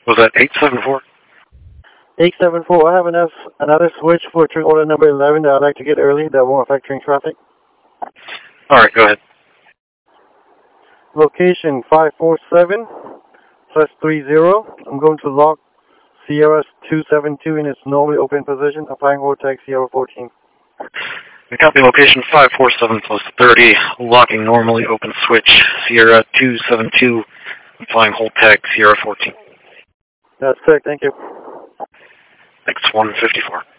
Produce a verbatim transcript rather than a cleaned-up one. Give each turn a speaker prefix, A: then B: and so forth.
A: Was that eight seven four?
B: eight seven four, I have enough, another switch for train order number eleven that I'd like to get early that won't affect train traffic.
A: Alright, go ahead.
B: Location five four seven plus three zero. I'm going to lock Sierra two seven two in its normally open position, applying hold tag Sierra fourteen.
A: We copy location five four seven plus thirty, locking normally open switch Sierra two seven two, applying hold tag Sierra fourteen.
B: That's correct, thank you.
A: X one fifty-four.